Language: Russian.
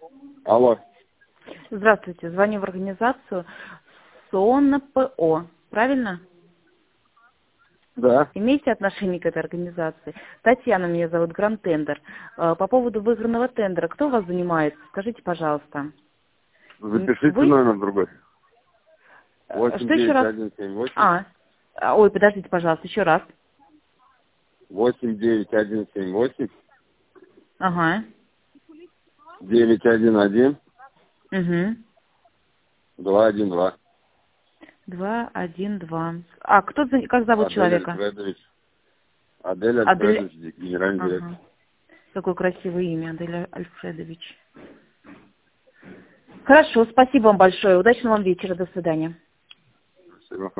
Алло. Здравствуйте, звоню в организацию СОНПО, правильно? Да. Имеете отношение к этой организации? Татьяна меня зовут, Гранд Тендер. По поводу выигранного тендера, кто у вас занимается? Скажите, пожалуйста. Запишите Вы? номер другой. Что еще раз? 89178. Ой, подождите, пожалуйста, еще раз. 89178 Ага. 911 Угу. 212. 212. Кто, как зовут Адель человека? Альфредович. Адель Адель. Альфредович, генеральный директор. Ага. Какое красивое имя, Адель Альфредович. Хорошо, спасибо вам большое. Удачного вам вечера. До свидания. Спасибо.